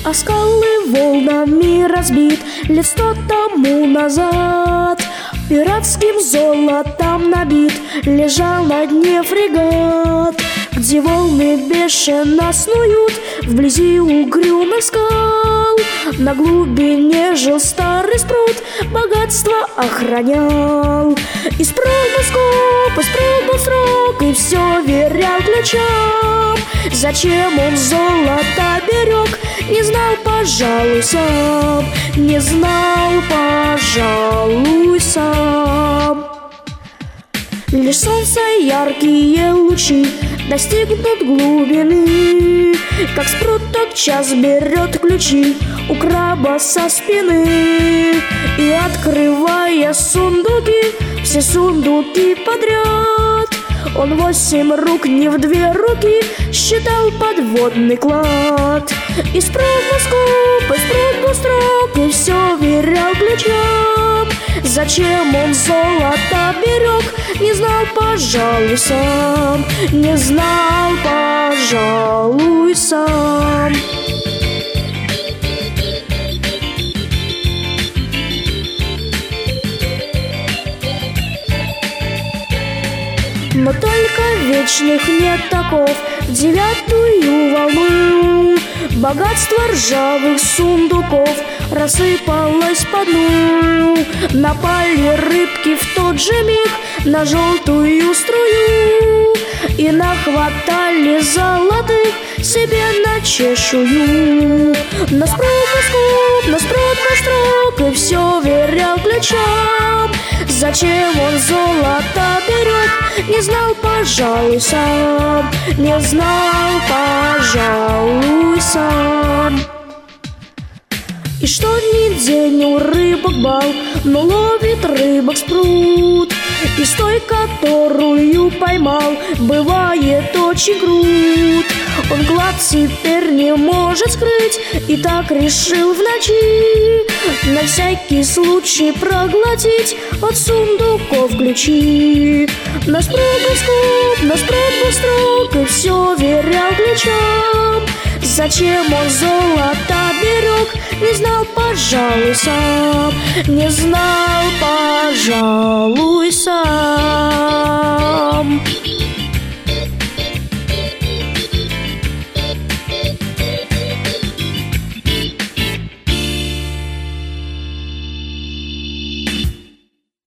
А скалы волнами разбит лет 100 тому назад. Пиратским золотом набит лежал на дне фрегат, где волны бешено снуют вблизи угрюмых скал. На глубине жил старый спрут, богатство охранял. И спрыгнул скуп, и спрыгнул срок, и все верял ключам. Зачем он золото берег, не знал, пожалуй, сам. Не знал, пожалуй, сам. Лишь солнца яркие лучи достигнут глубины, как спрут тотчас берет ключи у краба со спины. И, открывая сундуки, все сундуки подряд, он 8 рук, не в 2 руки, считал подводный клад. И спрыгнул скуп, и спрыгнул строк, и все верял ключам. Зачем он золото берег, не знал, пожалуй, сам. Не знал, пожалуй, сам. Но только вечных нет оков в 9-ю волну. Богатство ржавых сундуков рассыпалось по дну. Напали рыбки в тот же миг на желтую струю и нахватали золотых себе на чешую. На спрут, на скуп, на спрут, на строк, и все верял ключам. Зачем он золото берег, не знал, пожалуй, сам. Не знал, пожалуй, сам. И что ни день у рыбок бал, но ловит рыбок спрут. И с той, которую поймал, бывает очень крут. Он глаз теперь не может скрыть, и так решил в ночи на всякий случай проглотить от сундуков ключи. На спрут был скуп, на спрут был строк, и все верял ключам. Зачем он золото берег, не знал, пожалуй, сам. Не знал, пожалуй, сам.